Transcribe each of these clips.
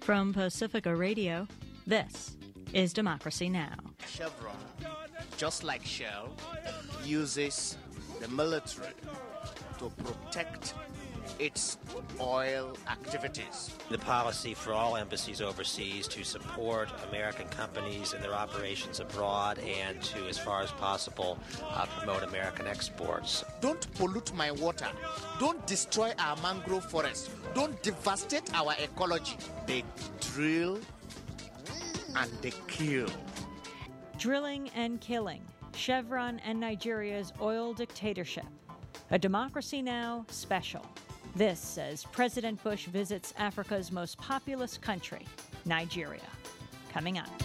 From Pacifica Radio, this is Democracy Now! Chevron, just like Shell, uses the military to protect its oil activities. The policy for all embassies overseas to support American companies in their operations abroad and to, as far as possible, promote American exports. Don't pollute my water. Don't destroy our mangrove forest. Don't devastate our ecology. They drill and they kill. Drilling and killing. Chevron and Nigeria's oil dictatorship. A Democracy Now! Special. This as President Bush visits Africa's most populous country, Nigeria. Coming up.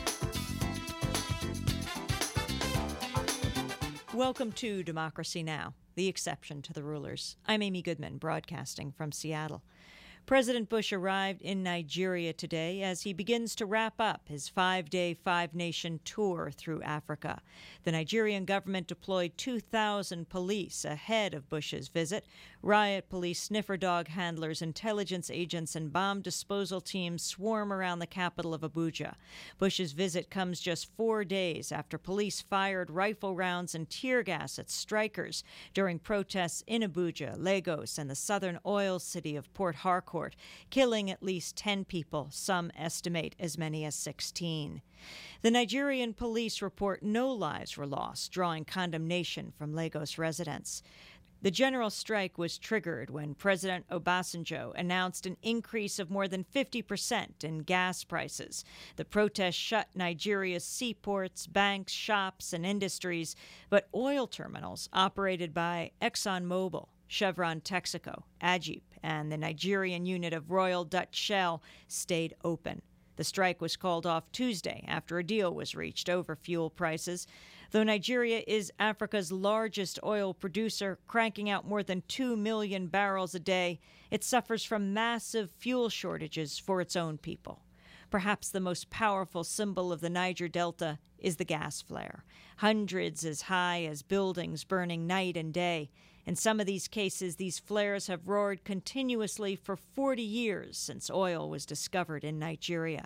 Welcome to Democracy Now!, the exception to the rulers. I'm Amy Goodman, broadcasting from Seattle. President Bush arrived in Nigeria today as he begins to wrap up his 5-day, 5-nation tour through Africa. The Nigerian government deployed 2,000 police ahead of Bush's visit. Riot police, sniffer dog handlers, intelligence agents, and bomb disposal teams swarm around the capital of Abuja. Bush's visit comes just 4 days after police fired rifle rounds and tear gas at strikers during protests in Abuja, Lagos, and the southern oil city of Port Harcourt, killing at least 10 people, some estimate as many as 16. The Nigerian police report no lives were lost, drawing condemnation from Lagos residents. The general strike was triggered when President Obasanjo announced an increase of more than 50% in gas prices. The protest shut Nigeria's seaports, banks, shops, and industries, but oil terminals operated by ExxonMobil, Chevron Texaco, Agip, and the Nigerian unit of Royal Dutch Shell stayed open. The strike was called off Tuesday after a deal was reached over fuel prices. Though Nigeria is Africa's largest oil producer, cranking out more than 2 million barrels a day, it suffers from massive fuel shortages for its own people. Perhaps the most powerful symbol of the Niger Delta is the gas flare. Hundreds as high as buildings burning night and day. In some of these cases, these flares have roared continuously for 40 years since oil was discovered in Nigeria.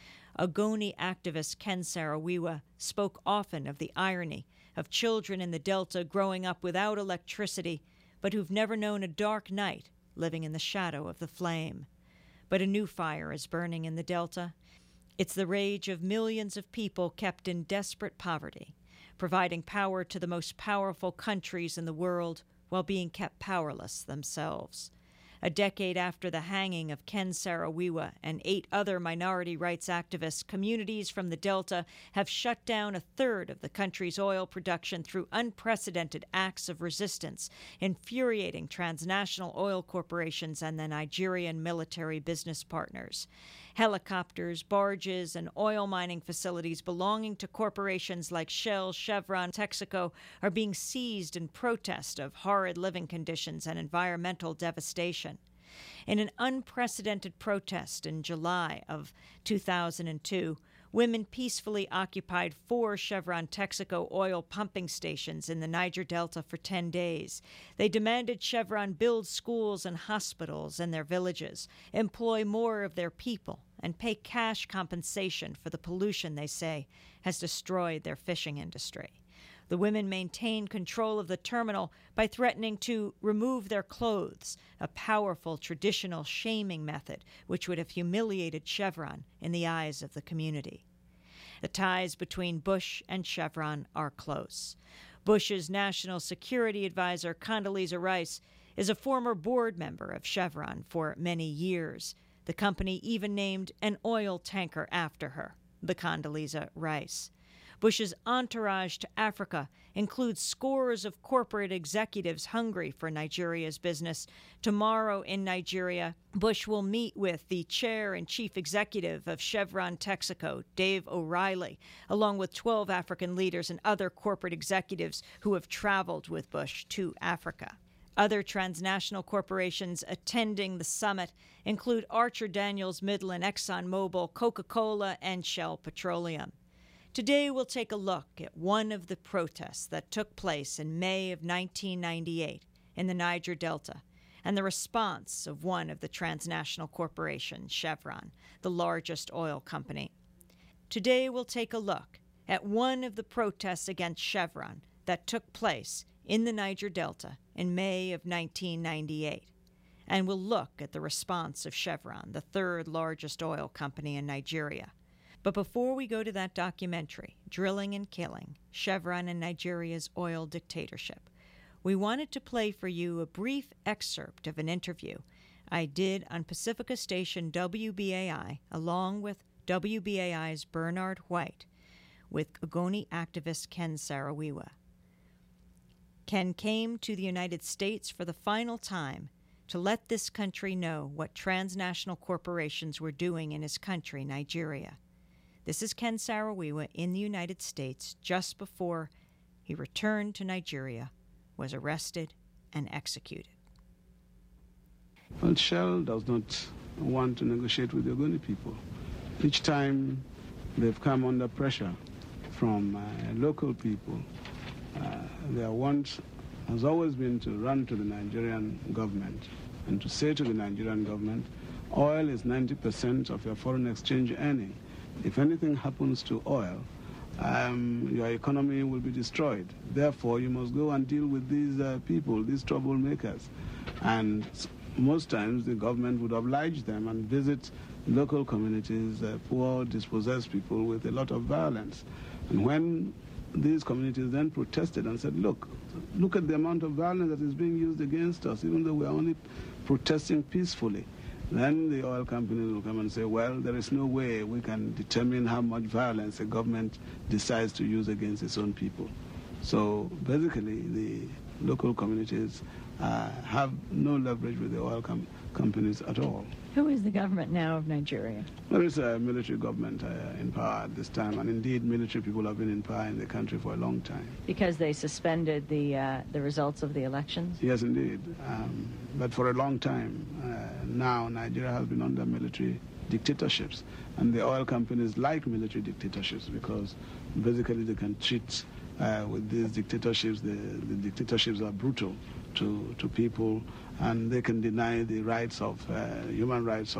Ogoni activist Ken Saro-Wiwa spoke often of the irony of children in the Delta growing up without electricity, but who've never known a dark night, living in the shadow of the flame. But a new fire is burning in the Delta. It's the rage of millions of people kept in desperate poverty, providing power to the most powerful countries in the world while being kept powerless themselves. A decade after the hanging of Ken Saro-Wiwa and 8 other minority rights activists, communities from the Delta have shut down a third of the country's oil production through unprecedented acts of resistance, infuriating transnational oil corporations and the Nigerian military business partners. Helicopters, barges, and oil mining facilities belonging to corporations like Shell, Chevron, Texaco are being seized in protest of horrid living conditions and environmental devastation. In an unprecedented protest in July of 2002, women peacefully occupied 4 Chevron Texaco oil pumping stations in the Niger Delta for 10 days. They demanded Chevron build schools and hospitals in their villages, employ more of their people, and pay cash compensation for the pollution they say has destroyed their fishing industry. The women maintained control of the terminal by threatening to remove their clothes, a powerful traditional shaming method which would have humiliated Chevron in the eyes of the community. The ties between Bush and Chevron are close. Bush's national security advisor, Condoleezza Rice, is a former board member of Chevron for many years. The company even named an oil tanker after her, the Condoleezza Rice. Bush's entourage to Africa includes scores of corporate executives hungry for Nigeria's business. Tomorrow in Nigeria, Bush will meet with the chair and chief executive of Chevron Texaco, Dave O'Reilly, along with 12 African leaders and other corporate executives who have traveled with Bush to Africa. Other transnational corporations attending the summit include Archer Daniels Midland, ExxonMobil, Coca-Cola, and Shell Petroleum. Today we'll take a look at one of the protests that took place in May of 1998 in the Niger Delta and the response of one of the transnational corporations, Chevron, the largest oil company. Today we'll take a look at one of the protests against Chevron that took place in the Niger Delta in May of 1998. And we'll look at the response of Chevron, the third largest oil company in Nigeria. But before we go to that documentary, Drilling and Killing, Chevron and Nigeria's Oil Dictatorship, we wanted to play for you a brief excerpt of an interview I did on Pacifica station WBAI, along with WBAI's Bernard White, with Ogoni activist Ken Saro-Wiwa. Ken came to the United States for the final time to let this country know what transnational corporations were doing in his country, Nigeria. This is Ken Saro-Wiwa in the United States just before he returned to Nigeria, was arrested, and executed. Well, Shell does not want to negotiate with the Ogoni people. Each time they've come under pressure from local people, their want has always been to run to the Nigerian government and to say to the Nigerian government, oil is 90% of your foreign exchange earning. If anything happens to oil, your economy will be destroyed. Therefore, you must go and deal with these people, these troublemakers. And most times, the government would oblige them and visit local communities, poor, dispossessed people with a lot of violence. And when these communities then protested and said, look at the amount of violence that is being used against us, even though we're only protesting peacefully, then the oil companies will come and say, well, there is no way we can determine how much violence a government decides to use against its own people. So basically, the local communities have no leverage with the oil companies at all. Who is the government now of Nigeria? There is a military government in power at this time, and indeed military people have been in power in the country for a long time. Because they suspended the results of the elections? Yes, indeed. But for a long time now, Nigeria has been under military dictatorships, and the oil companies like military dictatorships because basically they can cheat with these dictatorships. The dictatorships are brutal to people, and they can deny the rights of human rights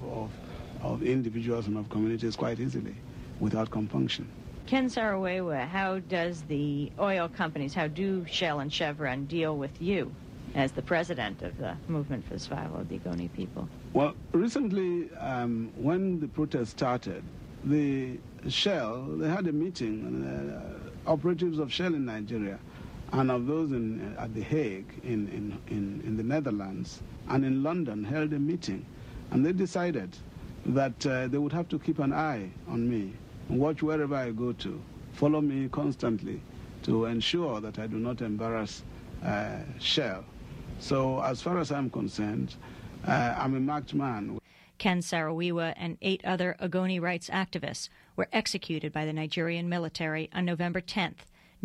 of individuals and of communities quite easily without compunction. Ken Saro-Wiwa, how does the oil companies, how do Shell and Chevron deal with you as the president of the Movement for the Survival of the Ogoni People? Well, recently, when the protest started, the Shell, they had a meeting, operatives of Shell in Nigeria and of those at The Hague in the Netherlands and in London held a meeting, and they decided that they would have to keep an eye on me and watch wherever I go to, follow me constantly to ensure that I do not embarrass Shell. So as far as I'm concerned, I'm a marked man. Ken Saro-Wiwa and 8 other Ogoni rights activists were executed by the Nigerian military on November 10th,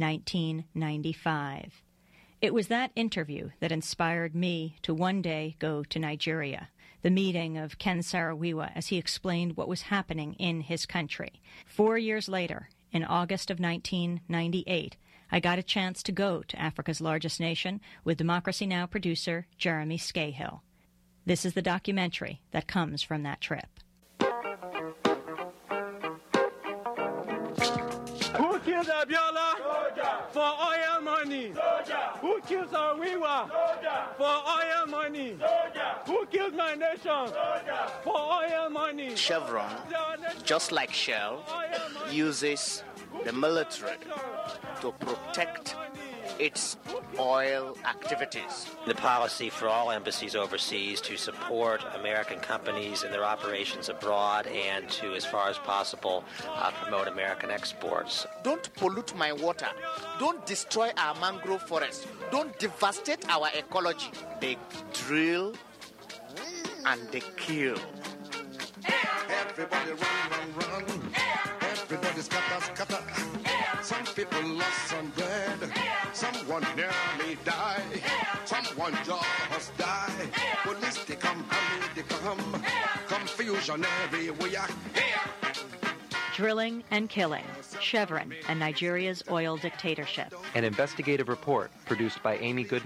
1995. It was that interview that inspired me to one day go to Nigeria, the meeting of Ken Saro-Wiwa as he explained what was happening in his country. 4 years later, in August of 1998, I got a chance to go to Africa's largest nation with Democracy Now! Producer Jeremy Scahill. This is the documentary that comes from that trip. Who killed Abiola? Soldier. For oil money? Soldier. Who killed Saro-Wiwa? Soldier. For oil money? Soldier. Who killed my nation? Soldier. For oil money? Chevron, just like Shell, uses the military to protect its oil activities. The policy for all embassies overseas to support American companies in their operations abroad and to, as far as possible, promote American exports. Don't pollute my water. Don't destroy our mangrove forest. Don't devastate our ecology. They drill and they kill. Everybody run. Everybody scatter. Some people lost some bread. Someone nearly died. Someone just died. Police they come, army they come. Confusion everywhere. Drilling and Killing, Chevron and Nigeria's Oil Dictatorship. An investigative report produced by Amy Goodman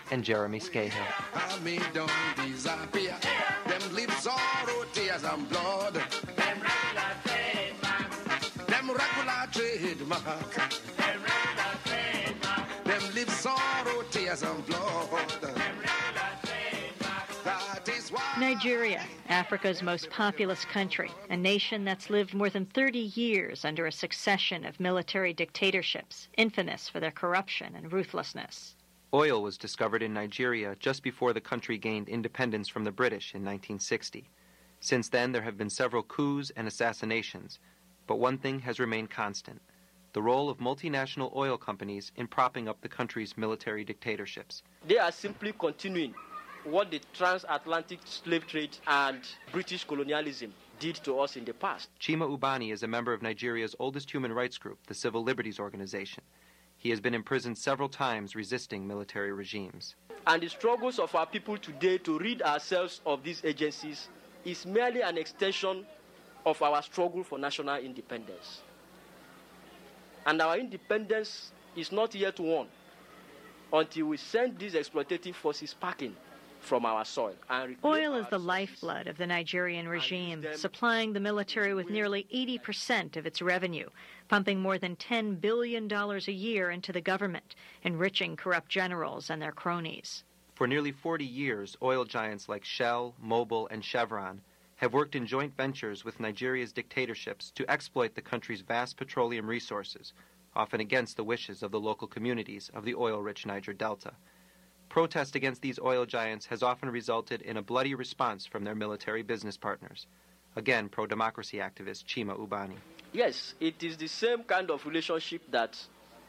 and Jeremy Scahill. Army don't disappear. Them lips sorrow, tears and blood. Them regular trademark. Them regular trademark. Them regular trademark. Them lips sorrow, tears and blood. Them regular trademark. That is why Nigeria, Africa's most populous country, a nation that's lived more than 30 years under a succession of military dictatorships, infamous for their corruption and ruthlessness. Oil was discovered in Nigeria just before the country gained independence from the British in 1960. Since then, there have been several coups and assassinations, but one thing has remained constant: the role of multinational oil companies in propping up the country's military dictatorships. They are simply continuing what the transatlantic slave trade and British colonialism did to us in the past. Chima Ubani is a member of Nigeria's oldest human rights group, the Civil Liberties Organization. He has been imprisoned several times resisting military regimes. And the struggles of our people today to rid ourselves of these agencies is merely an extension of our struggle for national independence. And our independence is not yet won until we send these exploitative forces packing from our soil. Oil is the lifeblood of the Nigerian regime, supplying the military with nearly 80% of its revenue, pumping more than $10 billion a year into the government, enriching corrupt generals and their cronies. For nearly 40 years, oil giants like Shell, Mobil, and Chevron have worked in joint ventures with Nigeria's dictatorships to exploit the country's vast petroleum resources, often against the wishes of the local communities of the oil-rich Niger Delta. Protest against these oil giants has often resulted in a bloody response from their military business partners. Again, pro-democracy activist Chima Ubani. Yes, it is the same kind of relationship that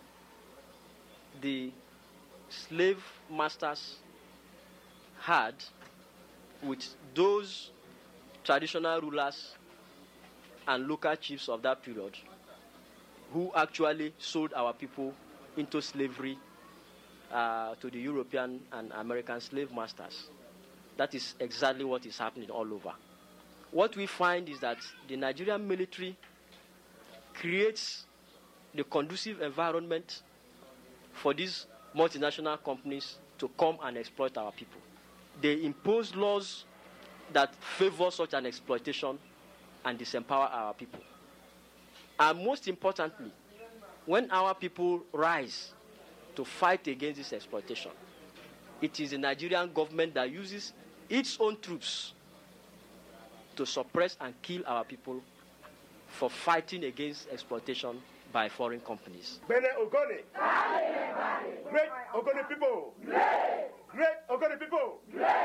the slave masters had with those traditional rulers and local chiefs of that period who actually sold our people into slavery to the European and American slave masters. That is exactly what is happening all over. What we find is that the Nigerian military creates the conducive environment for these multinational companies to come and exploit our people. They impose laws that favor such an exploitation and disempower our people. And most importantly, when our people rise to fight against this exploitation, it is the Nigerian government that uses its own troops to suppress and kill our people for fighting against exploitation by foreign companies. Bene Ogoni. Great Ogoni people. Great Ogoni people.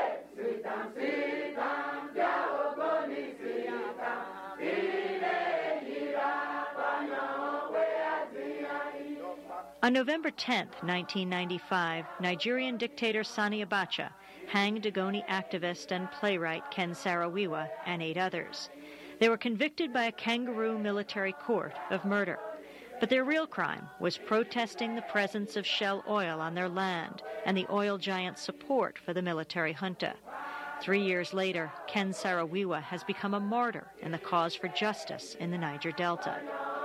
On November 10, 1995, Nigerian dictator Sani Abacha hanged Ogoni activist and playwright Ken Saro-Wiwa and 8 others. They were convicted by a kangaroo military court of murder. But their real crime was protesting the presence of Shell oil on their land and the oil giant's support for the military junta. 3 years later, Ken Saro-Wiwa has become a martyr in the cause for justice in the Niger Delta.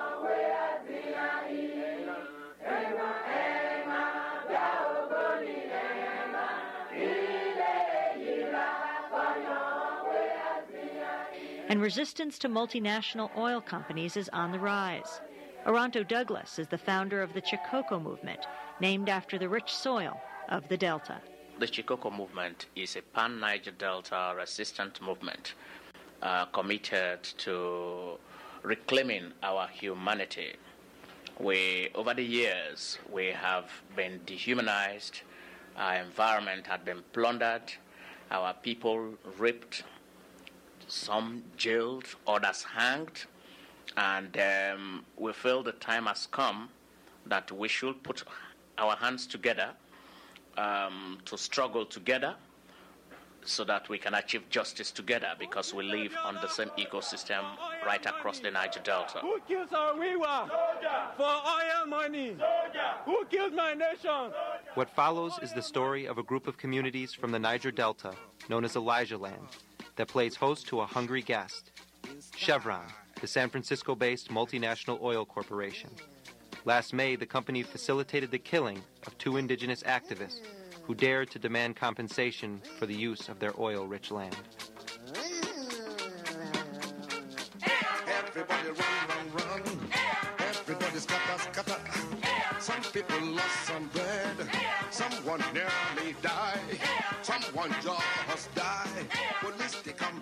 And resistance to multinational oil companies is on the rise. Oronto Douglas is the founder of the Chikoko movement, named after the rich soil of the Delta. The Chikoko movement is a pan-Niger Delta resistant movement committed to reclaiming our humanity. Over the years, we have been dehumanized, our environment had been plundered, our people raped, some jailed, others hanged, and we feel the time has come that we should put our hands together to struggle together so that we can achieve justice together, because we live on the same ecosystem right across the Niger Delta. Who kills our Wiwa for oil money? Who killed my nation? What follows is the story of a group of communities from the Niger Delta, known as Elijah Land, that plays host to a hungry guest, Chevron, the San Francisco-based multinational oil corporation. Last May, the company facilitated the killing of 2 indigenous activists who dared to demand compensation for the use of their oil-rich land. Everybody run. Everybody scatter. Some people lost some bread. Someone nearly died. Someone just died. Police, they come.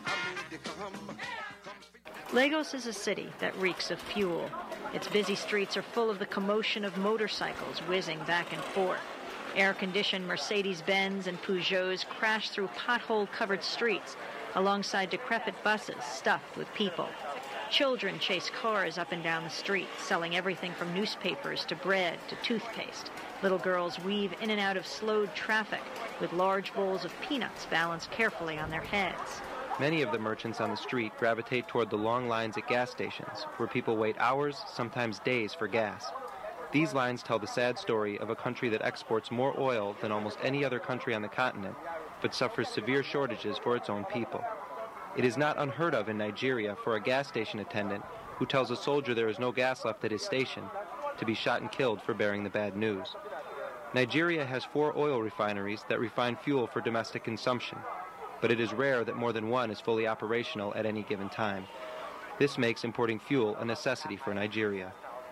Lagos is a city that reeks of fuel. Its busy streets are full of the commotion of motorcycles whizzing back and forth. Air-conditioned Mercedes-Benz and Peugeots crash through pothole-covered streets alongside decrepit buses stuffed with people. Children chase cars up and down the street, selling everything from newspapers to bread to toothpaste. Little girls weave in and out of slowed traffic with large bowls of peanuts balanced carefully on their heads. Many of the merchants on the street gravitate toward the long lines at gas stations, where people wait hours, sometimes days, for gas. These lines tell the sad story of a country that exports more oil than almost any other country on the continent, but suffers severe shortages for its own people. It is not unheard of in Nigeria for a gas station attendant who tells a soldier there is no gas left at his station to be shot and killed for bearing the bad news. Nigeria has 4 oil refineries that refine fuel for domestic consumption, but it is rare that more than one is fully operational at any given time. This makes importing fuel a necessity for Nigeria.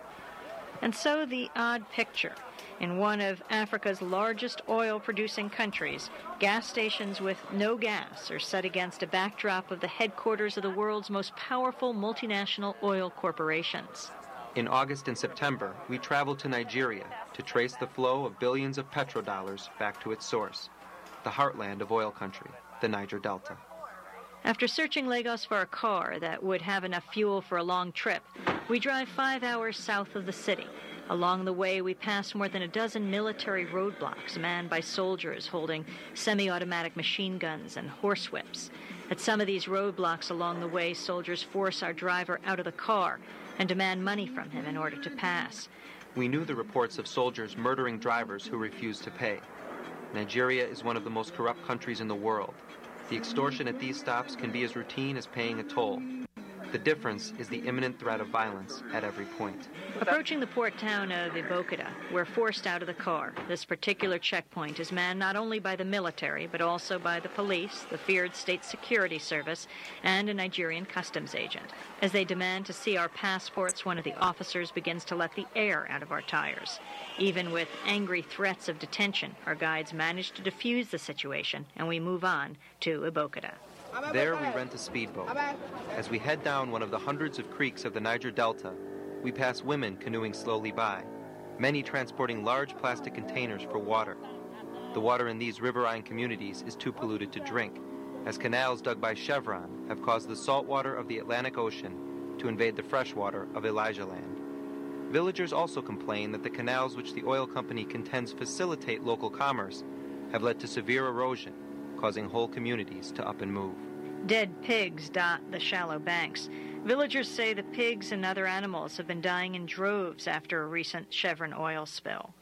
And so the odd picture. In one of Africa's largest oil-producing countries, gas stations with no gas are set against a backdrop of the headquarters of the world's most powerful multinational oil corporations. In August and September, we traveled to Nigeria to trace the flow of billions of petrodollars back to its source, the heartland of oil country, the Niger Delta. After searching Lagos for a car that would have enough fuel for a long trip, we drive 5 hours south of the city. Along the way, we pass more than a dozen military roadblocks manned by soldiers holding semi-automatic machine guns and horsewhips. At some of these roadblocks along the way, soldiers force our driver out of the car and demand money from him in order to pass. We knew the reports of soldiers murdering drivers who refused to pay. Nigeria is one of the most corrupt countries in the world. The extortion at these stops can be as routine as paying a toll. The difference is the imminent threat of violence at every point. Approaching the port town of Ibokada, we're forced out of the car. This particular checkpoint is manned not only by the military, but also by the police, the feared State Security Service, and a Nigerian customs agent. As they demand to see our passports, one of the officers begins to let the air out of our tires. Even with angry threats of detention, our guides manage to defuse the situation, and we move on to Ibokada. There we rent a speedboat. As we head down one of the hundreds of creeks of the Niger Delta, we pass women canoeing slowly by, many transporting large plastic containers for water. The water in these riverine communities is too polluted to drink, as canals dug by Chevron have caused the salt water of the Atlantic Ocean to invade the fresh water of Elijah Land. Villagers also complain that the canals which the oil company contends facilitate local commerce have led to severe erosion, causing whole communities to up and move. Dead pigs dot the shallow banks. Villagers say the pigs and other animals have been dying in droves after a recent Chevron oil spill.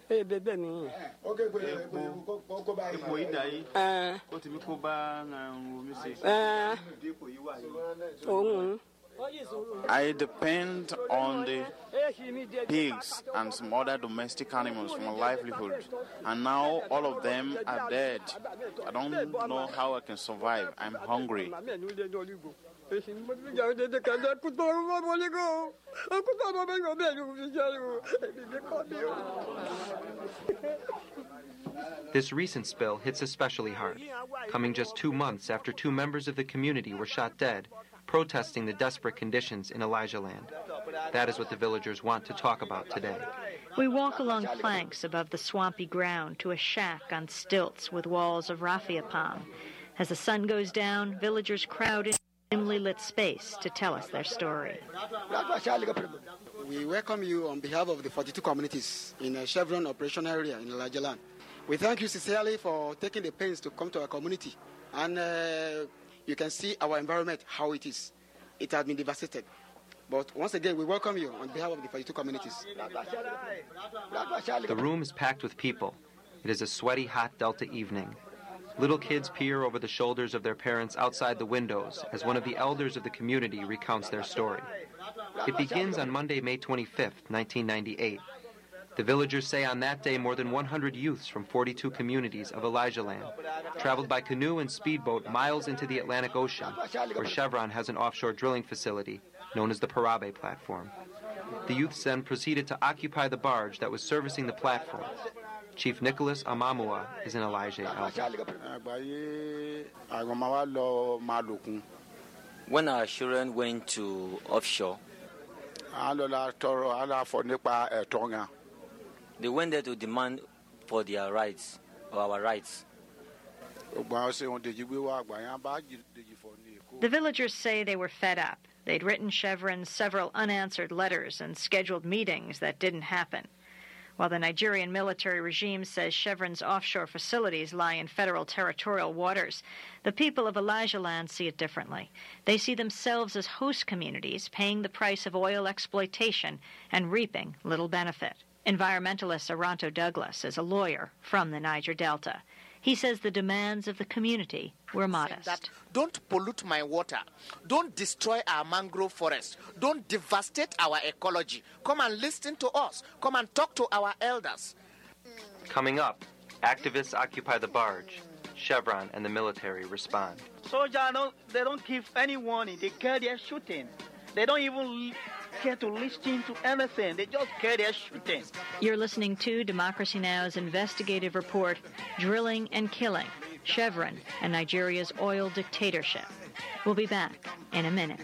I depend on the pigs and some other domestic animals for my livelihood, and now all of them are dead. I don't know how I can survive. I'm hungry. This recent spill hits especially hard, coming just 2 months after 2 members of the community were shot dead protesting the desperate conditions in Elijah Land. That is what the villagers want to talk about today. We walk along planks above the swampy ground to a shack on stilts with walls of raffia palm. As the sun goes down, villagers crowd in a dimly lit space to tell us their story. We welcome you on behalf of the 42 communities in a Chevron operation area in Elijah Land. We thank you sincerely for taking the pains to come to our community. And you can see our environment, how it is. It has been devastated. But once again, we welcome you on behalf of the 42 communities. The room is packed with people. It is a sweaty, hot Delta evening. Little kids peer over the shoulders of their parents outside the windows as one of the elders of the community recounts their story. It begins on Monday, May 25th, 1998. The villagers say on that day more than 100 youths from 42 communities of Elijah Land traveled by canoe and speedboat miles into the Atlantic Ocean, where Chevron has an offshore drilling facility known as the Parabe platform. The youths then proceeded to occupy the barge that was servicing the platform. Chief Nicholas Amamua is an Elijah elder. When our children went to offshore, they went there to demand for their rights, or our rights. The villagers say they were fed up. They'd written Chevron several unanswered letters and scheduled meetings that didn't happen. While the Nigerian military regime says Chevron's offshore facilities lie in federal territorial waters, the people of Elijah Land see it differently. They see themselves as host communities paying the price of oil exploitation and reaping little benefit. Environmentalist Aranto Douglas is a lawyer from the Niger Delta. He says the demands of the community were modest. Don't pollute my water. Don't destroy our mangrove forest. Don't devastate our ecology. Come and listen to us. Come and talk to our elders. Coming up, activists occupy the barge. Chevron and the military respond. Soldiers, they don't give any warning. They carry their shooting. They don't even care to listen to anything. They just carry their shooting. You're listening to Democracy Now!'s investigative report, Drilling and Killing, Chevron and Nigeria's Oil Dictatorship. We'll be back in a minute.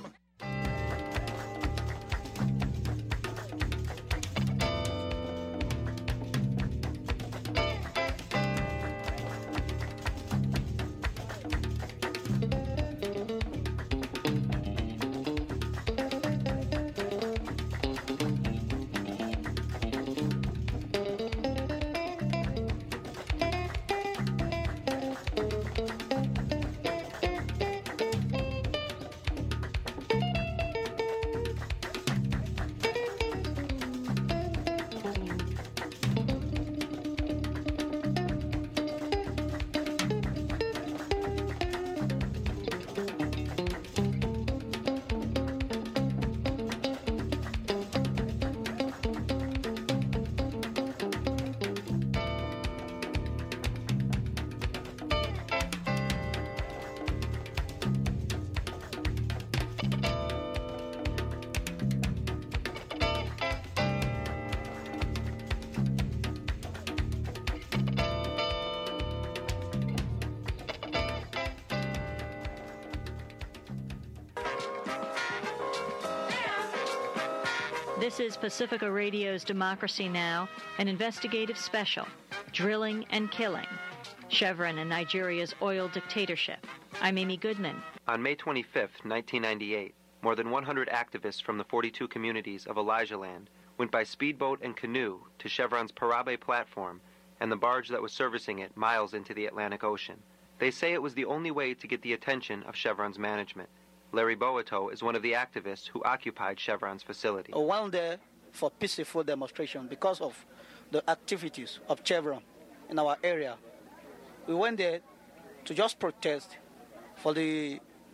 This is Pacifica Radio's Democracy Now!, an investigative special, Drilling and Killing, Chevron and Nigeria's Oil Dictatorship. I'm Amy Goodman. On May 25, 1998, more than 100 activists from the 42 communities of Elijah Land went by speedboat and canoe to Chevron's Parabe platform and the barge that was servicing it miles into the Atlantic Ocean. They say it was the only way to get the attention of Chevron's management. Larry Boato is one of the activists who occupied Chevron's facility. I went there for peaceful demonstration because of the activities of Chevron in our area. We went there to just protest for the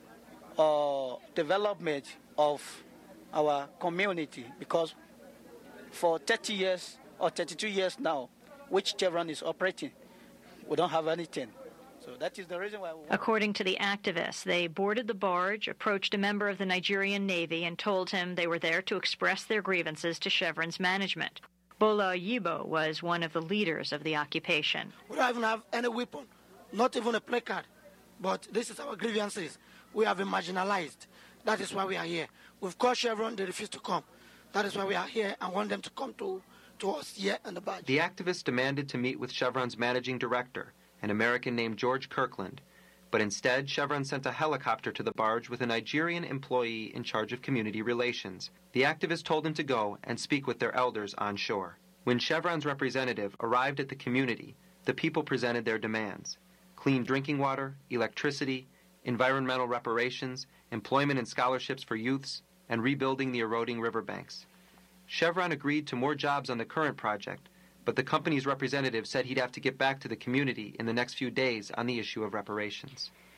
development of our community, because for 30 years or 32 years now, which Chevron is operating, we don't have anything. So that is the reason why. According to the activists, they boarded the barge, approached a member of the Nigerian Navy, and told him they were there to express their grievances to Chevron's management. Bola Yibo was one of the leaders of the occupation. We don't even have any weapon, not even a placard. But this is our grievances. We have been marginalized. That is why we are here. We've called Chevron, they refuse to come. That is why we are here and want them to come to us here in the barge. The activists demanded to meet with Chevron's managing director, an American named George Kirkland, but instead Chevron sent a helicopter to the barge with a Nigerian employee in charge of community relations. The activists told him to go and speak with their elders on shore. When Chevron's representative arrived at the community, the people presented their demands: clean drinking water, electricity, environmental reparations, employment and scholarships for youths, and rebuilding the eroding riverbanks. Chevron agreed to more jobs on the current project, but the company's representative said he'd have to get back to the community in the next few days on the issue of reparations.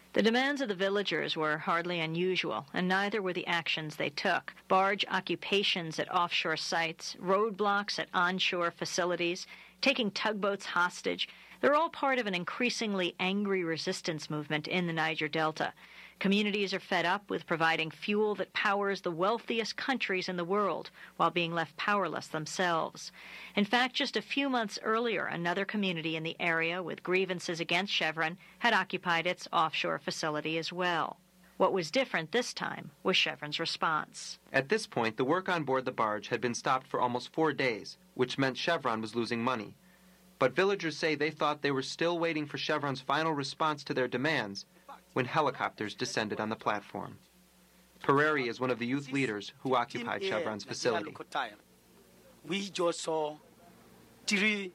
The demands of the villagers were hardly unusual, and neither were the actions they took. Barge occupations at offshore sites, roadblocks at onshore facilities, taking tugboats hostage, they're all part of an increasingly angry resistance movement in the Niger Delta. Communities are fed up with providing fuel that powers the wealthiest countries in the world while being left powerless themselves. In fact, just a few months earlier, another community in the area with grievances against Chevron had occupied its offshore facility as well. What was different this time was Chevron's response. At this point, the work on board the barge had been stopped for almost 4 days, which meant Chevron was losing money. But villagers say they thought they were still waiting for Chevron's final response to their demands when helicopters descended on the platform. Pereri is one of the youth leaders who occupied Chevron's facility. We just saw 3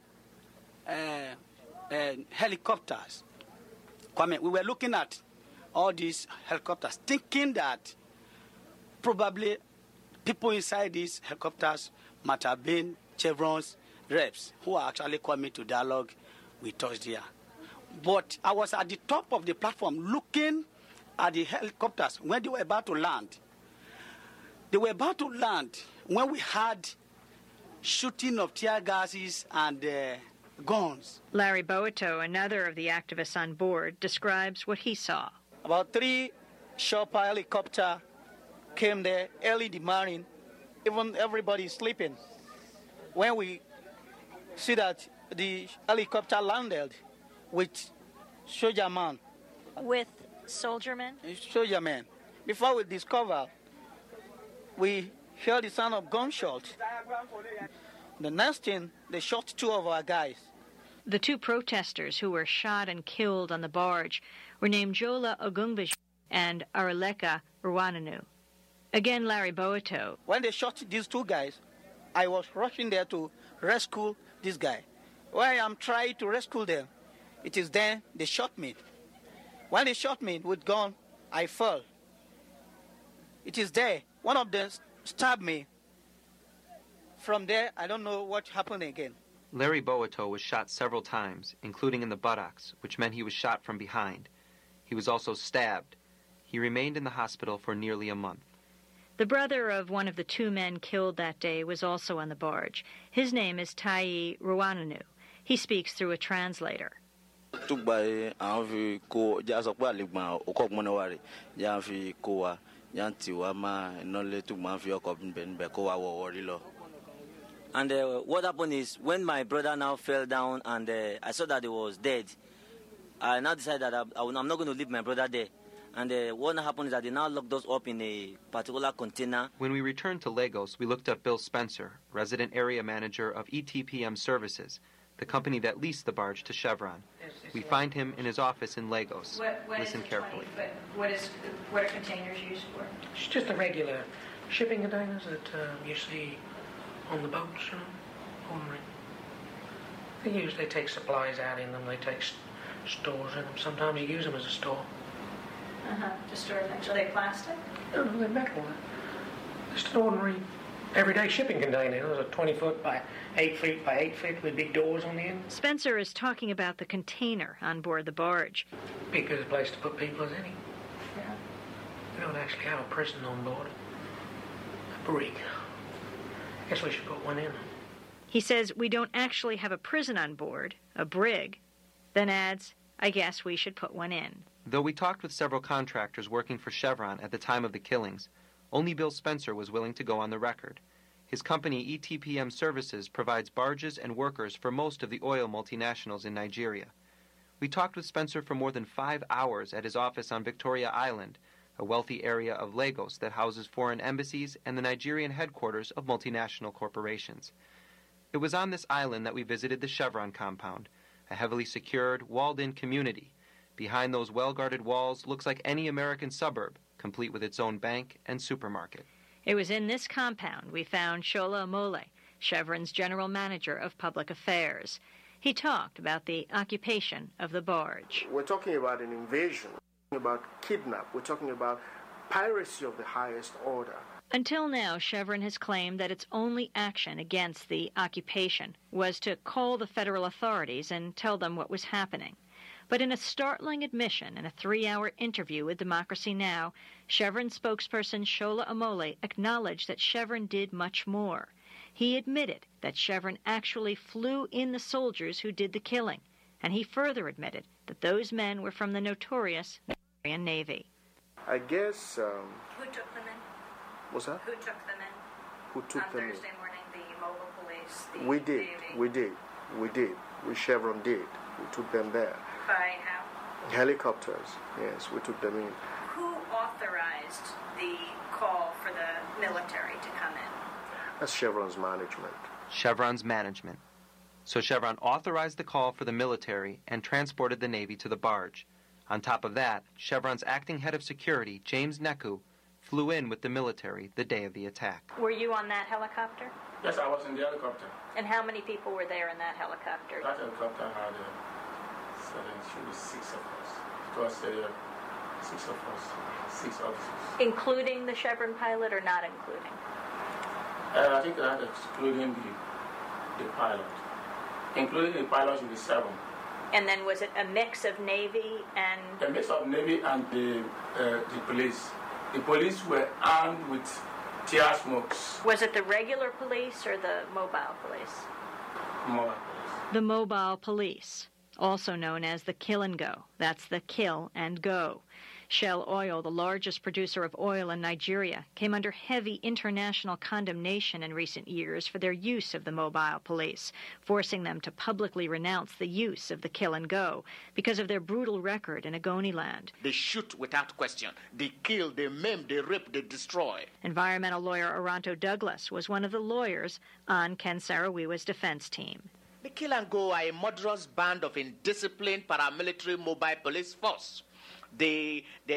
helicopters. We were looking at all these helicopters, thinking that probably people inside these helicopters might have been Chevron's reps who are actually coming to dialogue with us there. But I was at the top of the platform looking at the helicopters when they were about to land. They were about to land when we had shooting of tear gases and guns. Larry Boato, another of the activists on board, describes what he saw. About 3 chopper helicopters came there early in the morning, even everybody sleeping. When we see that the helicopter landed with soldier man. With soldier men? Soldier men. Before we discovered, we heard the sound of gunshots. The next thing, they shot 2 of our guys. The 2 protesters who were shot and killed on the barge were named Jola Ogunbish and Aruleka Rwananu. Again, Larry Boato. When they shot these 2 guys, I was rushing there to rescue this guy. While I'm trying to rescue them, it is then they shot me. When they shot me with gun, I fell. It is there. One of them stabbed me. From there, I don't know what happened again. Larry Boato was shot several times, including in the buttocks, which meant he was shot from behind. He was also stabbed. He remained in the hospital for nearly a month. The brother of one of the 2 men killed that day was also on the barge. His name is Tai Rwananu. He speaks through a translator. The And what happened is, when my brother now fell down and I saw that he was dead, I now decided that I'm not going to leave my brother there. And what happened is that they now locked us up in a particular container. When we returned to Lagos, we looked up Bill Spencer, resident area manager of ETPM Services, the company that leased the barge to Chevron. We find him in his office in Lagos. Listen carefully. What are containers used for? It's just the regular shipping containers that you see on the boats, ordinary. They usually take supplies out in them. They take stores in them. Sometimes you use them as a store. To store things. Are they plastic? No, they're metal. Just an ordinary, everyday shipping container. There's a 20 foot by 8 feet by 8 feet with big doors on the end. Spencer is talking about the container on board the barge. Be a good place to put people as any. Yeah. We don't actually have a prison on board. A brig. Guess we should put one in. He says we don't actually have a prison on board, a brig, then adds, I guess we should put one in. Though we talked with several contractors working for Chevron at the time of the killings, only Bill Spencer was willing to go on the record. His company, ETPM Services, provides barges and workers for most of the oil multinationals in Nigeria. We talked with Spencer for more than 5 hours at his office on Victoria Island, a wealthy area of Lagos that houses foreign embassies and the Nigerian headquarters of multinational corporations. It was on this island that we visited the Chevron compound, a heavily secured, walled-in community. Behind those well-guarded walls looks like any American suburb, complete with its own bank and supermarket. It was in this compound we found Shola Omole, Chevron's general manager of public affairs. He talked about the occupation of the barge. We're talking about an invasion, about kidnap, we're talking about piracy of the highest order. Until now, Chevron has claimed that its only action against the occupation was to call the federal authorities and tell them what was happening. But in a startling admission in a 3-hour interview with Democracy Now!, Chevron spokesperson Shola Omole acknowledged that Chevron did much more. He admitted that Chevron actually flew in the soldiers who did the killing, and he further admitted that those men were from the notorious Nigerian Navy. I guess... Who took them in? What's that? Who took them in? Who took them Thursday morning, the mobile police, the We did. Navy. We did. We Chevron did. We took them there. By how? Helicopters. Yes, we took them in. Who authorized the call for the military to come in? That's Chevron's management. Chevron's management. So Chevron authorized the call for the military and transported the Navy to the barge. On top of that, Chevron's acting head of security, James Neku, flew in with the military the day of the attack. Were you on that helicopter? Yes, I was in the helicopter. And how many people were there in that helicopter? That helicopter had 6 of us. It was 6 of us, 6 officers. Including the Chevron pilot or not including? I think that excluding the pilot. Including the pilot in the 7. And then was it a mix of Navy and... A mix of Navy and the police. The police were armed with tear smokes. Was it the regular police or the mobile police? Mobile police. The mobile police, also known as the Kill and Go. That's the Kill and Go. Shell Oil, the largest producer of oil in Nigeria, came under heavy international condemnation in recent years for their use of the mobile police, forcing them to publicly renounce the use of the Kill and Go because of their brutal record in Ogoniland. They shoot without question. They kill, they maim, they rape, they destroy. Environmental lawyer Oranto Douglas was one of the lawyers on Ken Saro-Wiwa's defense team. The Kill and Go are a murderous band of indisciplined paramilitary mobile police force. Their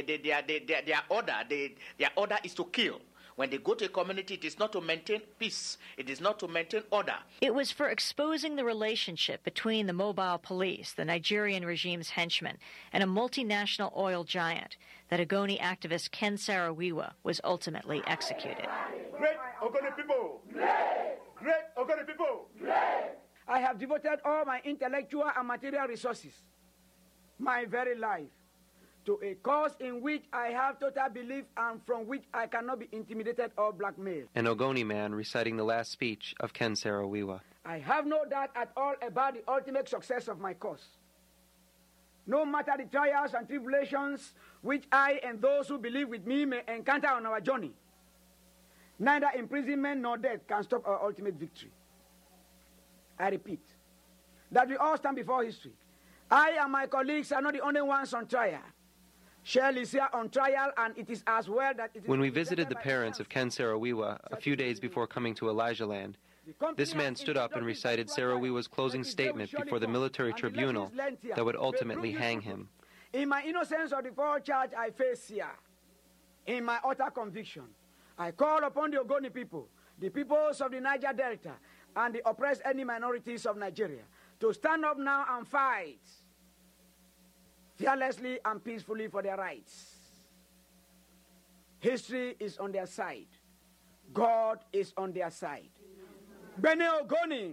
order is to kill. When they go to a community, it is not to maintain peace. It is not to maintain order. It was for exposing the relationship between the mobile police, the Nigerian regime's henchmen, and a multinational oil giant that Ogoni activist Ken Saro-Wiwa was ultimately executed. Great Ogoni people! Great Ogoni people! I have devoted all my intellectual and material resources, my very life, to a cause in which I have total belief and from which I cannot be intimidated or blackmailed. An Ogoni man reciting the last speech of Ken Saro-Wiwa. I have no doubt at all about the ultimate success of my cause. No matter the trials and tribulations which I and those who believe with me may encounter on our journey, neither imprisonment nor death can stop our ultimate victory. I repeat, that we all stand before history. I and my colleagues are not the only ones on trial. Shell is here on trial, and it is as well that it is... When we visited the parents of Ken Saro-Wiwa a few days before coming to Elijahland, this man stood up and recited Saro-Wiwa's closing statement before the military tribunal that would ultimately hang him. In my innocence of the foul charge I face here, in my utter conviction, I call upon the Ogoni people, the peoples of the Niger Delta, and the oppressed ethnic minorities of Nigeria to stand up now and fight fearlessly and peacefully for their rights. History is on their side. God is on their side. Bene Ogoni.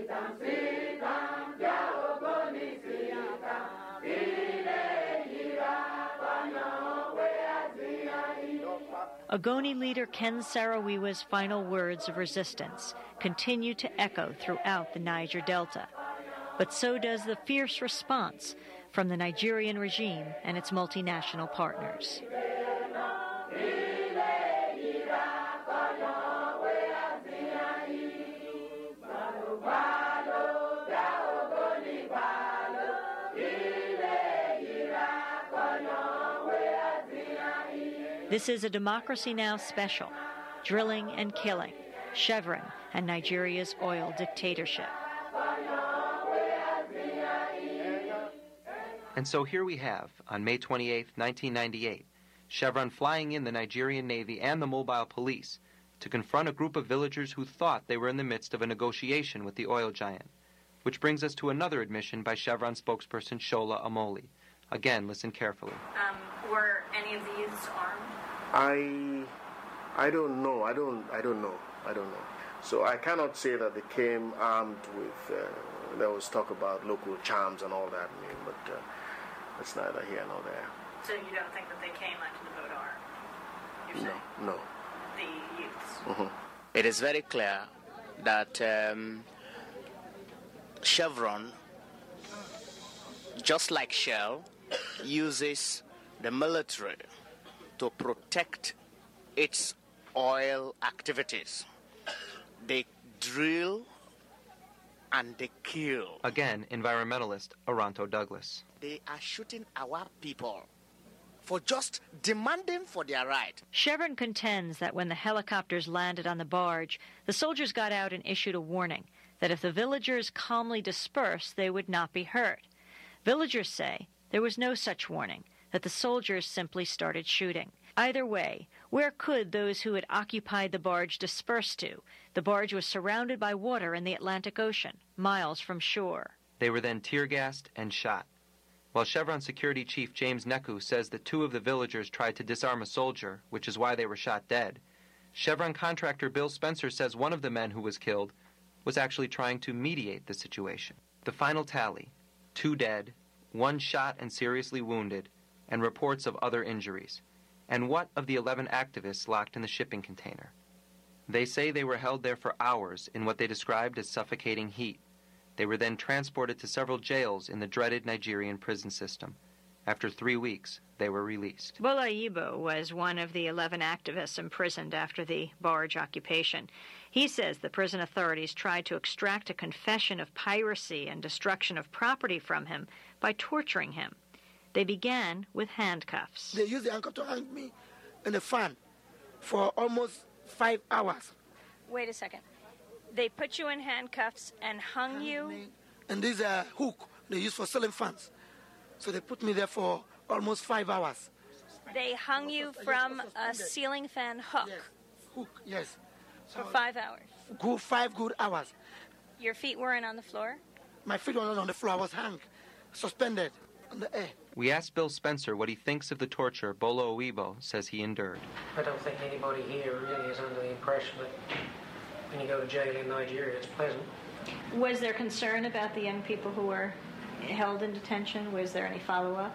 Ogoni leader Ken Saro-Wiwa's final words of resistance continue to echo throughout the Niger Delta. But so does the fierce response from the Nigerian regime and its multinational partners. This is a Democracy Now! Special, Drilling and Killing, Chevron and Nigeria's oil dictatorship. And so here we have, on May 28, 1998, Chevron flying in the Nigerian Navy and the mobile police to confront a group of villagers who thought they were in the midst of a negotiation with the oil giant. Which brings us to another admission by Chevron spokesperson Shola Omole. Again, listen carefully. Were any of the youths armed? I don't know. I don't know. So I cannot say that they came armed with. There was talk about local charms and all that. But it's neither here nor there. So you don't think that they came onto the boat armed? You're saying? No. The youths? Mm-hmm. It is very clear that Chevron, just like Shell, uses the military to protect its oil activities. They drill and they kill. Again, environmentalist Oronto Douglas. They are shooting our people for just demanding for their right. Chevron contends that when the helicopters landed on the barge, the soldiers got out and issued a warning that if the villagers calmly dispersed, they would not be hurt. Villagers say there was no such warning, that the soldiers simply started shooting. Either way, where could those who had occupied the barge disperse to? The barge was surrounded by water in the Atlantic Ocean, miles from shore. They were then tear-gassed and shot. While Chevron security chief James Neku says that 2 of the villagers tried to disarm a soldier, which is why they were shot dead, Chevron contractor Bill Spencer says one of the men who was killed was actually trying to mediate the situation. The final tally, 2 dead, 1 shot and seriously wounded, and reports of other injuries. And what of the 11 activists locked in the shipping container? They say they were held there for hours in what they described as suffocating heat. They were then transported to several jails in the dreaded Nigerian prison system. After 3 weeks, they were released. Bola Ibo was one of the 11 activists imprisoned after the barge occupation. He says the prison authorities tried to extract a confession of piracy and destruction of property from him by torturing him. They began with handcuffs. They used the handcuff to hang me in a fan for almost 5 hours. Wait a second. They put you in handcuffs and hung you? And this hook they use for selling fans. So they put me there for almost 5 hours. They hung you from a ceiling fan hook? Yes. Hook, yes. For 5 hours? 5 good hours. Your feet weren't on the floor? My feet were not on the floor. I was hung, suspended in the air. We asked Bill Spencer what he thinks of the torture Bolo Owibo says he endured. I don't think anybody here really is under the impression that when you go to jail in Nigeria, it's pleasant. Was there concern about the young people who were held in detention? Was there any follow-up?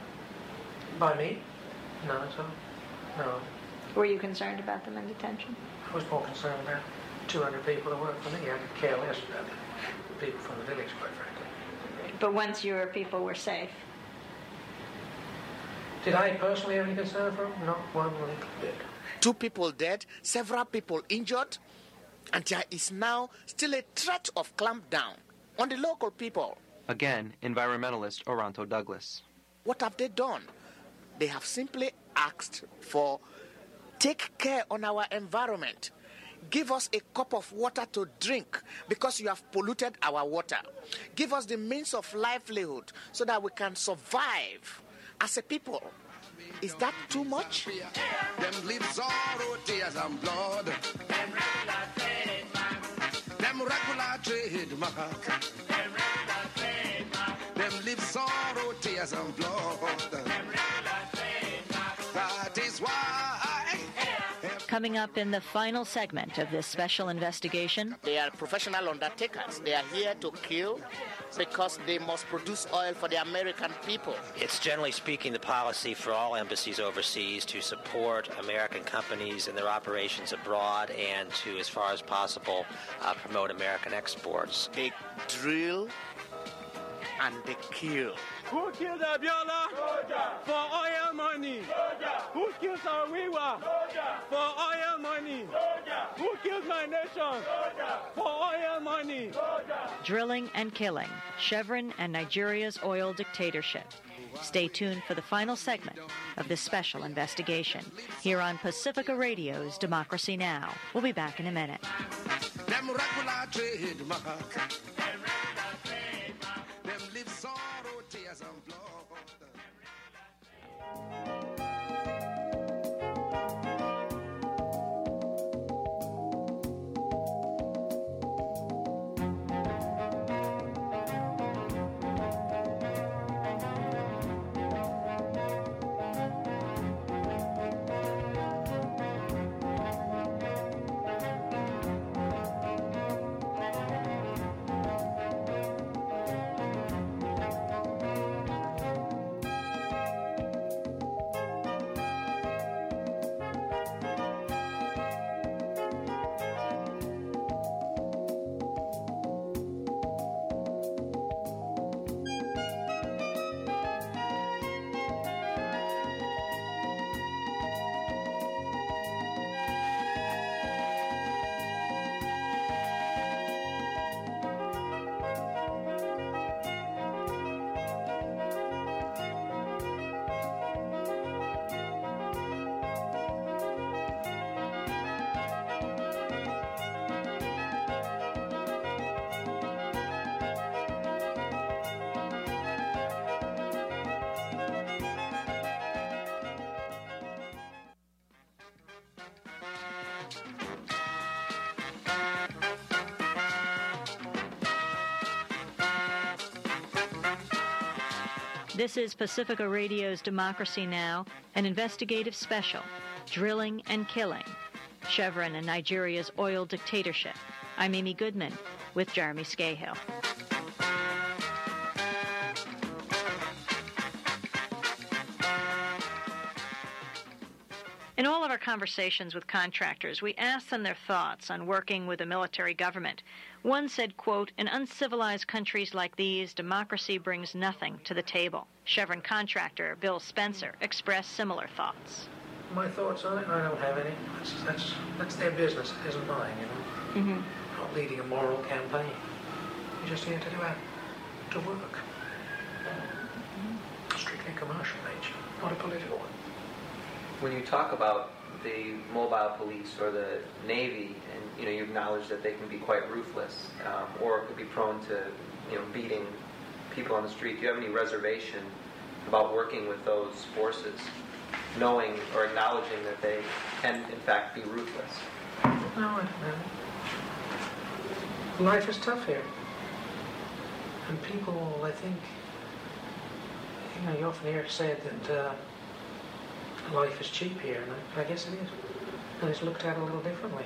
By me? No, at all. No. Were you concerned about them in detention? I was more concerned about 200 people that work for me. I could care less about the people from the village, quite frankly. But once your people were safe? Did I personally have any concern for them? Not one little bit. 2 people dead, several people injured, and there is now still a threat of clampdown on the local people. Again, environmentalist Oronto Douglas. What have they done? They have simply asked for take care on our environment. Give us a cup of water to drink because you have polluted our water. Give us the means of livelihood so that we can survive as a people. Is that too much? Them live sorrow, tears and blood. Them regular trademark. Them live sorrow, tears and blood. That is why. Coming up in the final segment of this special investigation. They are professional undertakers. They are here to kill because they must produce oil for the American people. It's generally speaking the policy for all embassies overseas to support American companies in their operations abroad and to, as far as possible, promote American exports. They drill and they kill. Who killed Abiola? For oil money. Who killed Sawiwa? For oil money. Who killed my nation? For oil money. Drilling and killing, Chevron and Nigeria's oil dictatorship. Stay tuned for the final segment of this special investigation here on Pacifica Radio's Democracy Now! We'll be back in a minute. Them regular trademark. Them live sorrow, tears and blood. This is Pacifica Radio's Democracy Now!, an investigative special, Drilling and Killing, Chevron and Nigeria's Oil Dictatorship. I'm Amy Goodman with Jeremy Scahill. In all of our conversations with contractors, we asked them their thoughts on working with a military government. One said, quote, "In uncivilized countries like these, democracy brings nothing to the table." Chevron contractor Bill Spencer expressed similar thoughts. My thoughts on it? I don't have any. That's their business. It isn't mine, you know. Mm-hmm. Not leading a moral campaign. You're just here to do it, to work. Strictly commercial nature, not a political one. When you talk about the mobile police or the Navy, and you acknowledge that they can be quite ruthless, or could be prone to beating people on the street, do you have any reservation about working with those forces, knowing or acknowledging that they can in fact be ruthless? No, I don't know. Life is tough here, and people, I think, you often hear it said that life is cheap here, and I guess it is. And it's looked at a little differently.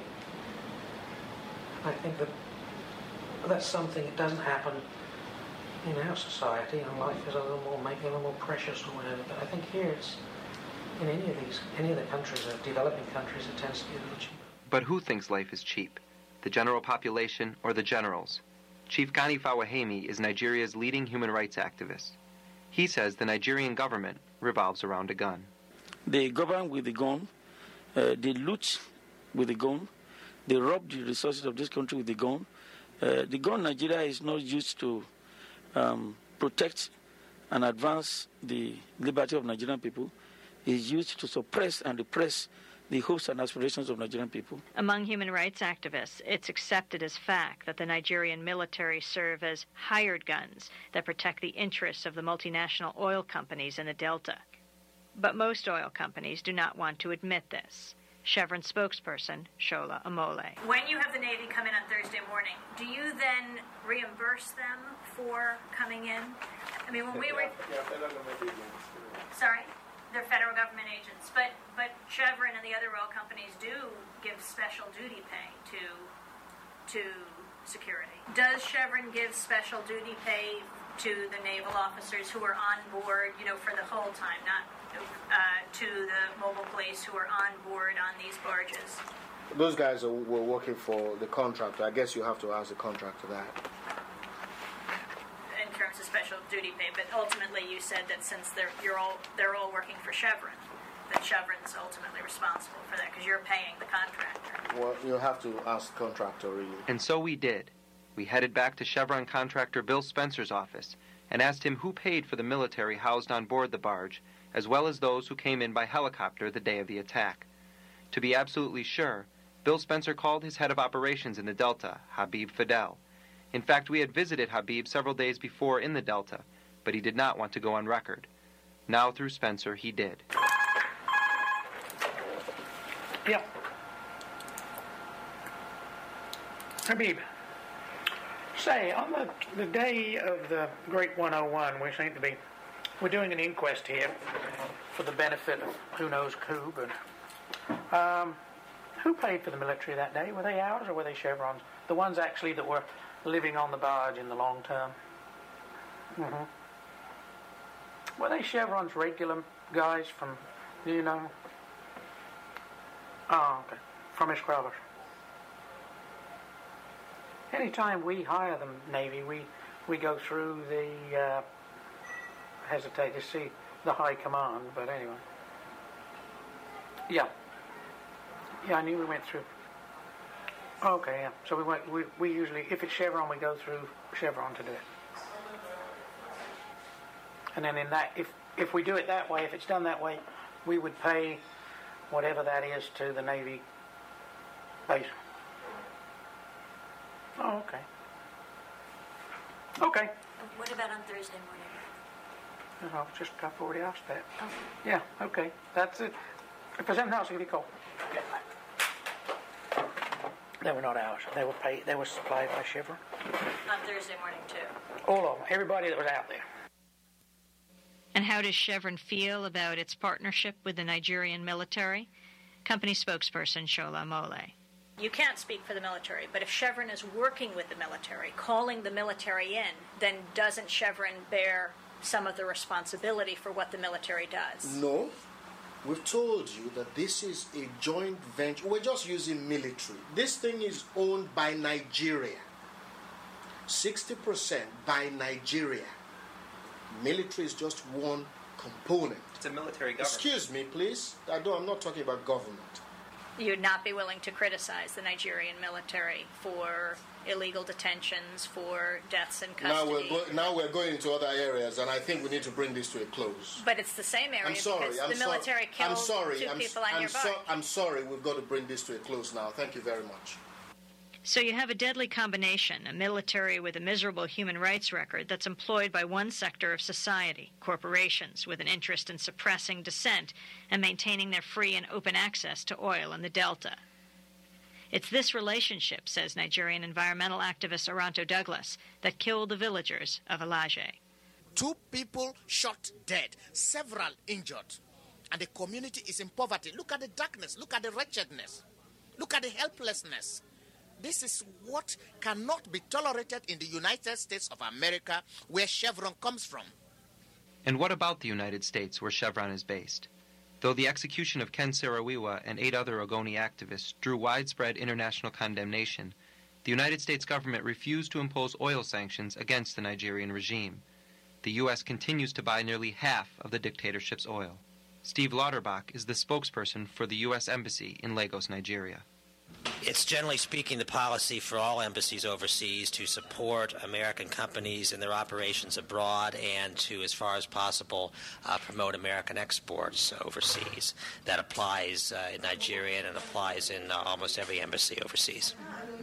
I think that's something that doesn't happen in our society, and life is maybe a little more precious or whatever. But I think here it's, in any of the countries, developing countries, it tends to be a little cheaper. But who thinks life is cheap? The general population or the generals? Chief Gani Fawahemi is Nigeria's leading human rights activist. He says the Nigerian government revolves around a gun. They govern with the gun, they loot with the gun, they rob the resources of this country with the gun. The gun in Nigeria is not used to protect and advance the liberty of Nigerian people. It is used to suppress and repress the hopes and aspirations of Nigerian people. Among human rights activists, it's accepted as fact that the Nigerian military serve as hired guns that protect the interests of the multinational oil companies in the Delta. But most oil companies do not want to admit this. Chevron spokesperson Shola Amole. When you have the Navy come in on Thursday morning, do you then reimburse them for coming in? I mean, when we were... Sorry? They're federal government agents. But Chevron and the other oil companies do give special duty pay to security. Does Chevron give special duty pay to the naval officers who are on board, for the whole time, not to the mobile police who are on board on these barges? Those guys were working for the contractor. I guess you have to ask the contractor that. In terms of special duty pay, but ultimately you said that since they're all working for Chevron, that Chevron's ultimately responsible for that because you're paying the contractor. Well, you'll have to ask the contractor, really. And so we did. We headed back to Chevron contractor Bill Spencer's office and asked him who paid for the military housed on board the barge, as well as those who came in by helicopter the day of the attack. To be absolutely sure, Bill Spencer called his head of operations in the Delta, Habib Fidel. In fact, we had visited Habib several days before in the Delta, but he did not want to go on record. Now, through Spencer, he did. Yeah. Habib, say, on the day of the Great 101, we're doing an inquest here for the benefit of who knows who, but who paid for the military that day? Were they ours or were they Chevron's? The ones actually that were living on the barge in the long term. Mm-hmm. Were they Chevron's regular guys from, Oh, okay. From Escravos. Anytime we hire the Navy, we go through the, hesitate to see, the high command, but anyway. Yeah. Yeah, I knew we went through. Okay, yeah. So we usually, if it's Chevron, we go through Chevron to do it. And then in that, if we do it that way, if it's done that way, we would pay whatever that is to the Navy base. Oh, okay. Okay. What about on Thursday morning? No, I've already asked that. Oh. Yeah, okay. That's it. If there's anything else, I'll give you a call. They were not ours. They were paid. They were supplied by Chevron. On Thursday morning, too. All of them. Everybody that was out there. And how does Chevron feel about its partnership with the Nigerian military? Company spokesperson Shola Mole. You can't speak for the military, but if Chevron is working with the military, calling the military in, then doesn't Chevron bear some of the responsibility for what the military does? No. We've told you that this is a joint venture. We're just using military. This thing is owned by Nigeria. 60% by Nigeria. Military is just one component. It's a military government. Excuse me, please. I'm not talking about government. You'd not be willing to criticize the Nigerian military for illegal detentions, for deaths in custody. Now we're going into other areas, and I think we need to bring this to a close. But it's the same area because the military killed two people on your boat. I'm sorry, we've got to bring this to a close now. Thank you very much. So you have a deadly combination, a military with a miserable human rights record that's employed by one sector of society, corporations with an interest in suppressing dissent and maintaining their free and open access to oil in the Delta. It's this relationship, says Nigerian environmental activist Oranto Douglas, that killed the villagers of Alaje. 2 people shot dead, several injured, and the community is in poverty. Look at the darkness, look at the wretchedness, look at the helplessness. This is what cannot be tolerated in the United States of America, where Chevron comes from. And what about the United States, where Chevron is based? Though the execution of Ken Saro-Wiwa and 8 other Ogoni activists drew widespread international condemnation, the United States government refused to impose oil sanctions against the Nigerian regime. The U.S. continues to buy nearly half of the dictatorship's oil. Steve Lauterbach is the spokesperson for the U.S. Embassy in Lagos, Nigeria. It's generally speaking the policy for all embassies overseas to support American companies in their operations abroad and to, as far as possible, promote American exports overseas. That applies in Nigeria and applies in almost every embassy overseas.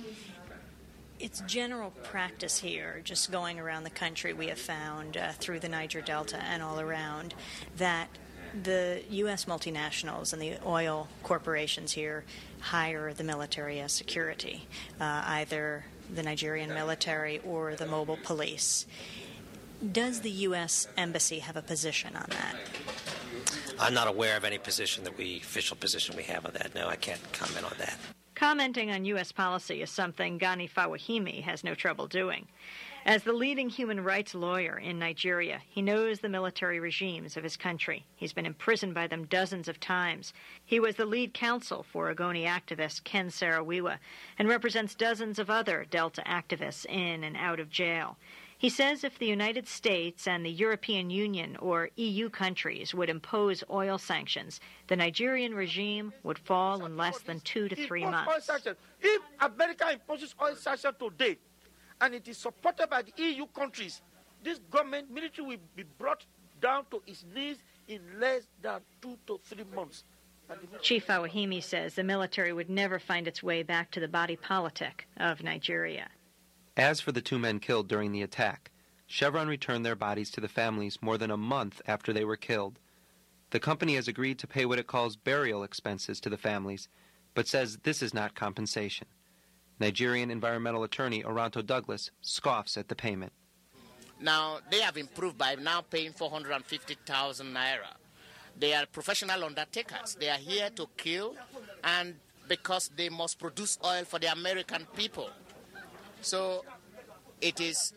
It's general practice here, just going around the country, we have found through the Niger Delta and all around, that the U.S. multinationals and the oil corporations here hire the military as security, either the Nigerian military or the mobile police. Does the U.S. Embassy have a position on that? I'm not aware of any official position we have on that. No, I can't comment on that. Commenting on U.S. policy is something Gani Fawahimi has no trouble doing. As the leading human rights lawyer in Nigeria, he knows the military regimes of his country. He's been imprisoned by them dozens of times. He was the lead counsel for Ogoni activist Ken Saro-Wiwa and represents dozens of other Delta activists in and out of jail. He says if the United States and the European Union or EU countries would impose oil sanctions, the Nigerian regime would fall in less than 2 to 3 months. If America imposes oil sanctions today, and it is supported by the EU countries, this government military will be brought down to its knees in less than 2 to 3 months. Chief Fawahimi says the military would never find its way back to the body politic of Nigeria. As for the 2 men killed during the attack, Chevron returned their bodies to the families more than a month after they were killed. The company has agreed to pay what it calls burial expenses to the families, but says this is not compensation. Nigerian environmental attorney Oranto Douglas scoffs at the payment. Now, they have improved by now paying 450,000 naira. They are professional undertakers. They are here to kill, and because they must produce oil for the American people. So it is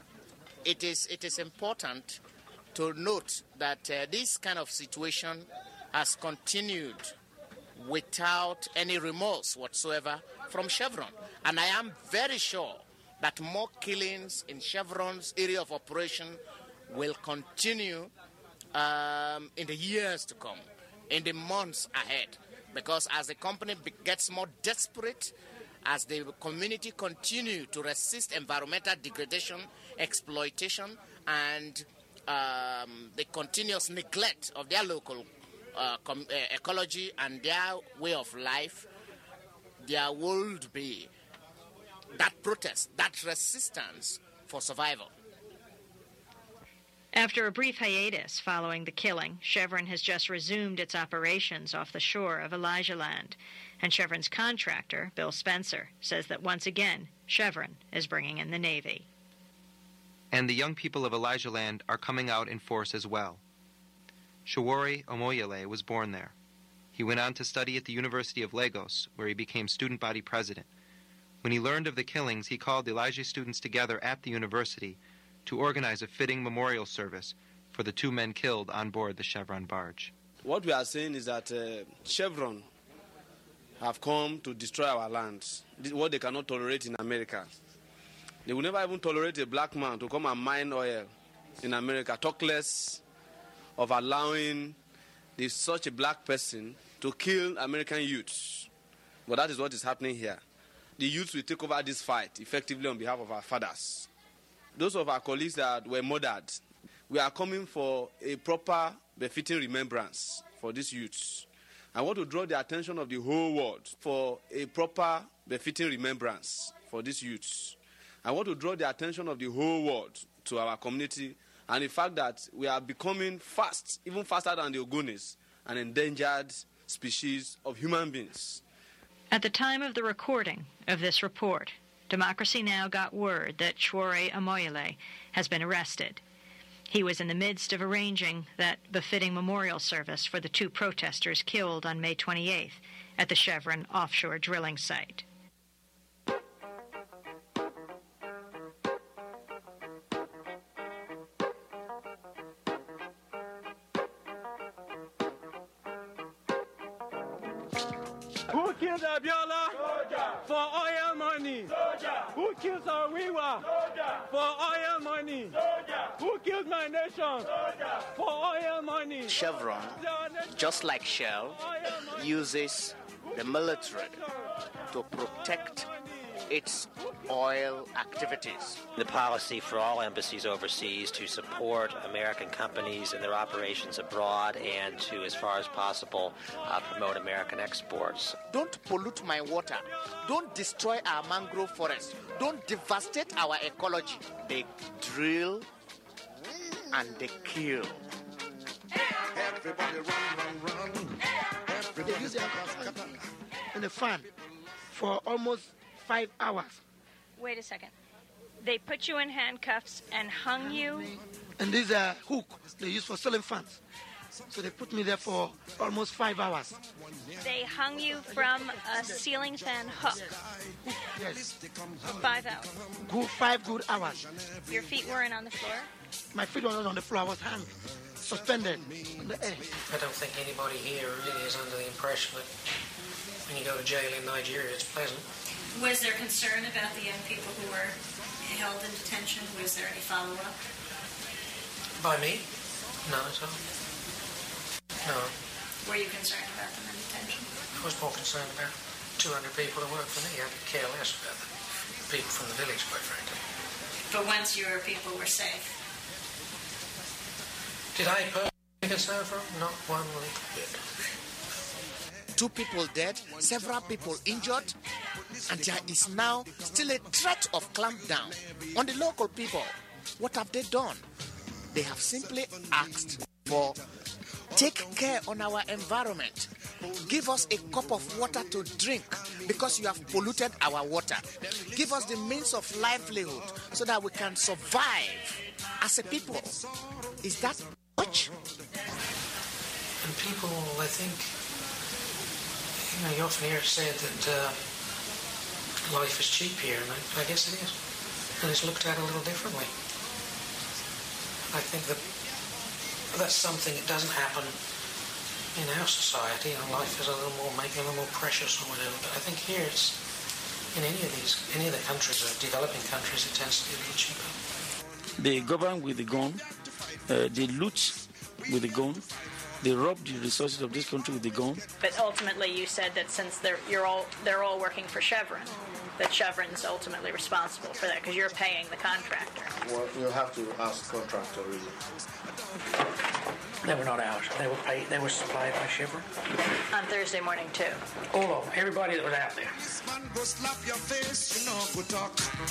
important to note that this kind of situation has continued without any remorse whatsoever from Chevron. And I am very sure that more killings in Chevron's area of operation will continue in the years to come, in the months ahead. Because as the company gets more desperate, as the community continue to resist environmental degradation, exploitation, and the continuous neglect of their local ecology and their way of life, there will be that protest, that resistance for survival. After a brief hiatus following the killing, Chevron has just resumed its operations off the shore of Elijahland. And Chevron's contractor, Bill Spencer, says that once again, Chevron is bringing in the Navy. And the young people of Elijahland are coming out in force as well. Shawori Omoyele was born there. He went on to study at the University of Lagos, where he became student body president. When he learned of the killings, he called Elijah students together at the university to organize a fitting memorial service for the 2 men killed on board the Chevron barge. What we are saying is that Chevron have come to destroy our lands, what they cannot tolerate in America. They will never even tolerate a black man to come and mine oil in America, talk less of allowing such a black person to kill American youths. But that is what is happening here. The youths will take over this fight effectively on behalf of our fathers. Those of our colleagues that were murdered, we are coming for a proper, befitting remembrance for these youths. I want to draw the attention of the whole world for a proper, befitting remembrance for these youths. I want to draw the attention of the whole world to our community and the fact that we are becoming fast, even faster than the Ogonis, an endangered species of human beings. At the time of the recording of this report, Democracy Now! Got word that Shawori Omoyele has been arrested. He was in the midst of arranging that befitting memorial service for the 2 protesters killed on May 28th at the Chevron offshore drilling site. Who killed Abiola? For oil money. Who killed Wiwa? For oil money. Who killed my nation? For oil money. Chevron, just like Shell, uses the military to protect its oil activities. The policy for all embassies overseas to support American companies in their operations abroad and to, as far as possible, promote American exports. Don't pollute my water. Don't destroy our mangrove forests. Don't devastate our ecology. They drill and they kill. Everybody run. They use in the fan for almost 5 hours. Wait a second. They put you in handcuffs and hung you? And this hook they use for selling fans. So they put me there for almost 5 hours. They hung you from a ceiling fan hook? Yes. 5 hours? 5 good hours. Your feet weren't on the floor? My feet were not on the floor. I was hung, suspended in the air. I don't think anybody here really is under the impression that when you go to jail in Nigeria, it's pleasant. Was there concern about the young people who were held in detention? Was there any follow-up? By me? No, at all. No. Were you concerned about them in detention? I was more concerned about 200 people who work for me. I could care less about the people from the village, quite frankly. But once your people were safe? Did I personally concern for them? Not one little bit. 2 people dead, several people injured, and there is now still a threat of clampdown on the local people. What have they done? They have simply asked for take care on our environment. Give us a cup of water to drink because you have polluted our water. Give us the means of livelihood so that we can survive as a people. Is that much? And people, I think, you often hear it said that life is cheap here, and I guess it is. And it's looked at a little differently. I think that's something that doesn't happen in our society. Life is maybe a little more precious or whatever. But I think here it's, in any of the countries, developing countries, it tends to be a little cheaper. They govern with the gun, they loot with the gun, they rob the resources of this country with the gun. But ultimately you said that since they're all working for Chevron, that Chevron's ultimately responsible for that because you're paying the contractor. Well, you'll have to ask the contractor, really. They were not ours. They were paid. They were supplied by Chevron. On Thursday morning, too. All of them. Everybody that was out there. Man, go slap your face, you know, go talk.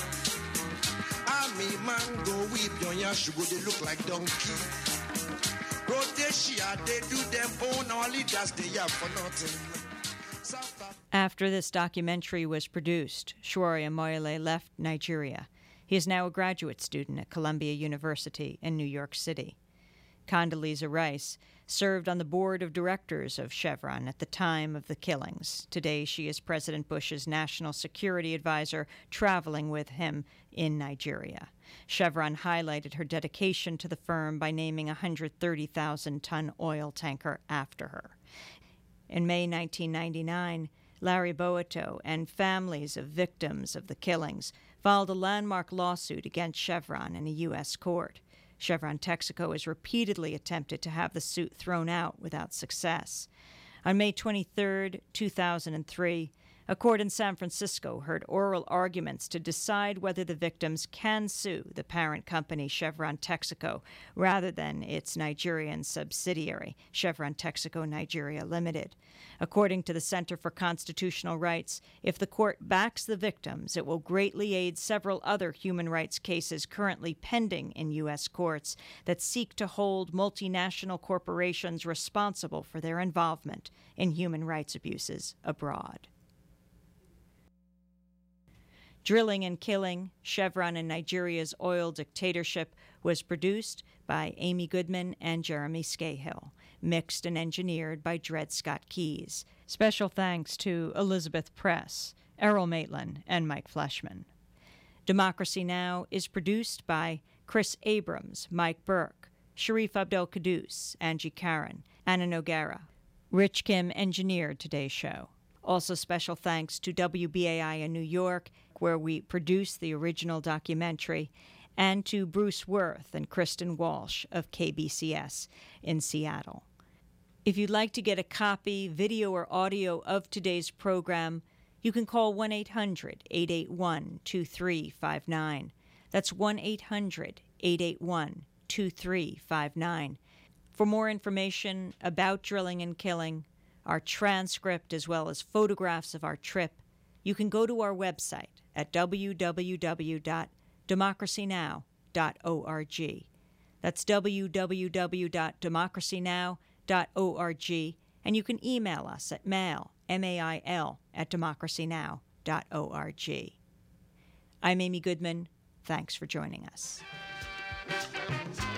Army man, go weep your yash, go they look like donkey. Rhodesia, they do them own, all leaders they have for nothing. After this documentary was produced, Shawori Omoyele left Nigeria. He is now a graduate student at Columbia University in New York City. Condoleezza Rice served on the board of directors of Chevron at the time of the killings. Today, she is President Bush's national security advisor, traveling with him in Nigeria. Chevron highlighted her dedication to the firm by naming a 130,000-ton oil tanker after her. In May 1999, Larry Boito and families of victims of the killings filed a landmark lawsuit against Chevron in a U.S. court. Chevron Texaco has repeatedly attempted to have the suit thrown out without success. On May 23, 2003, a court in San Francisco heard oral arguments to decide whether the victims can sue the parent company Chevron Texaco rather than its Nigerian subsidiary, Chevron Texaco Nigeria Limited. According to the Center for Constitutional Rights, if the court backs the victims, it will greatly aid several other human rights cases currently pending in U.S. courts that seek to hold multinational corporations responsible for their involvement in human rights abuses abroad. Drilling and Killing, Chevron and Nigeria's Oil Dictatorship was produced by Amy Goodman and Jeremy Scahill, mixed and engineered by Dred Scott Keys. Special thanks to Elizabeth Press, Errol Maitland, and Mike Fleshman. Democracy Now! Is produced by Chris Abrams, Mike Burke, Sharif Abdel-Quddus, Angie Karen, Anna Noguera. Rich Kim engineered today's show. Also special thanks to WBAI in New York, where we produced the original documentary, and to Bruce Worth and Kristen Walsh of KBCS in Seattle. If you'd like to get a copy, video or audio of today's program, you can call 1-800-881-2359. That's 1-800-881-2359. For more information about Drilling and Killing, our transcript as well as photographs of our trip, you can go to our website at www.democracynow.org. That's www.democracynow.org, and you can email us at mail, M-A-I-L, @democracynow.org. I'm Amy Goodman. Thanks for joining us.